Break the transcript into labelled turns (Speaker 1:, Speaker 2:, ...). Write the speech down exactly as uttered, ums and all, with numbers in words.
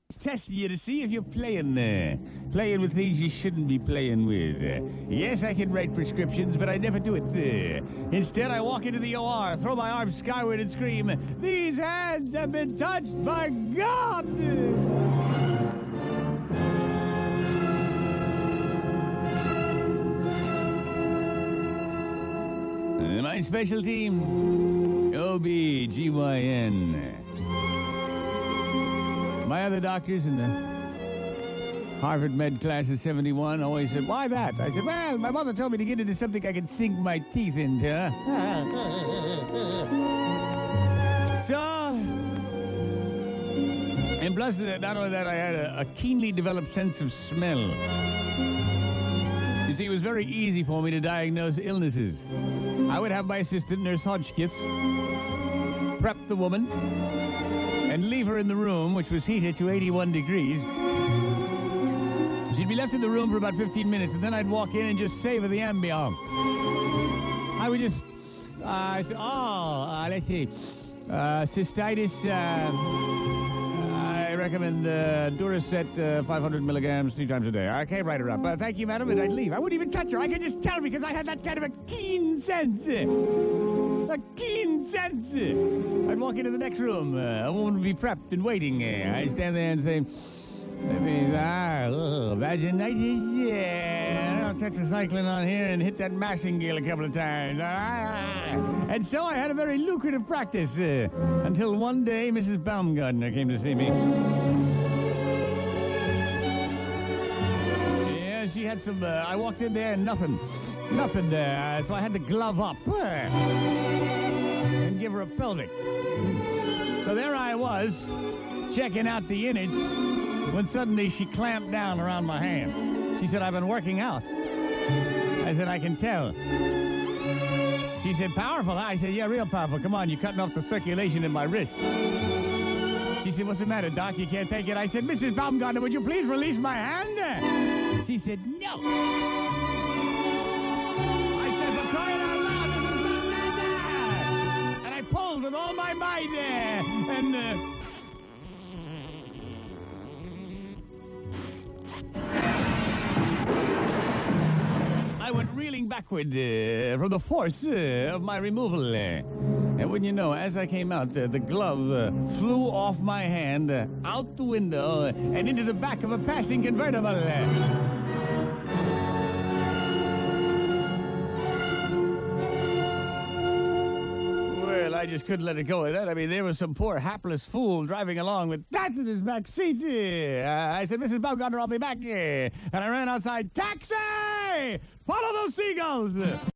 Speaker 1: testing you to see if you're playing uh, playing with things you shouldn't be playing with. Uh, yes, I can write prescriptions, but I never do it. Uh, instead, I walk into the O R, throw my arms skyward and scream, "These hands have been touched by God!" Uh, my special team, O B G Y N. My other doctors in the Harvard Med class of seventy-one always said, "Why that?" I said, "Well, my mother told me to get into something I could sink my teeth into." So, and plus, not only that, I had a, a keenly developed sense of smell. You see, it was very easy for me to diagnose illnesses. I would have my assistant, Nurse Hodgkiss, prep the woman, and leave her in the room, which was heated to eighty-one degrees. She'd be left in the room for about fifteen minutes, and then I'd walk in and just savor the ambiance. I would just, uh, say, oh, uh, let's see, uh, cystitis, uh, I recommend uh, Duracet uh, five hundred milligrams three times a day. Okay, write her up. Uh, thank you, madam, and I'd leave. I wouldn't even touch her. I could just tell because I had that kind of a keen sense. A keen sense. I'd walk into the next room. Uh, a woman would be prepped and waiting. Uh, I'd stand there and say, I mean, ah, ugh, vaginitis, yeah. I'll tetracycline on here and hit that martingale a couple of times. Ah. And so I had a very lucrative practice uh, until one day Missus Baumgartner came to see me. Yeah, she had some, uh, I walked in there and nothing. Nothing there, so I had to glove up uh, and give her a pelvic. So there I was, checking out the innards, when suddenly she clamped down around my hand. She said, "I've been working out." I said, "I can tell." She said, "Powerful?" I said, "Yeah, real powerful. Come on, you're cutting off the circulation in my wrist." She said, "What's the matter, Doc? You can't take it?" I said, "Missus Baumgartner, would you please release my hand?" She said, "No." And I pulled with all my might there, and uh, I went reeling backward uh, from the force uh, of my removal. Uh, and wouldn't you know, as I came out, uh, the glove uh, flew off my hand, uh, out the window, uh, and into the back of a passing convertible. Uh, I just couldn't let it go with that. I mean, there was some poor hapless fool driving along with that in his back seat. Uh, I said, "Missus Baumgartner, I'll be back." Uh, and I ran outside. "Taxi! Follow those seagulls!"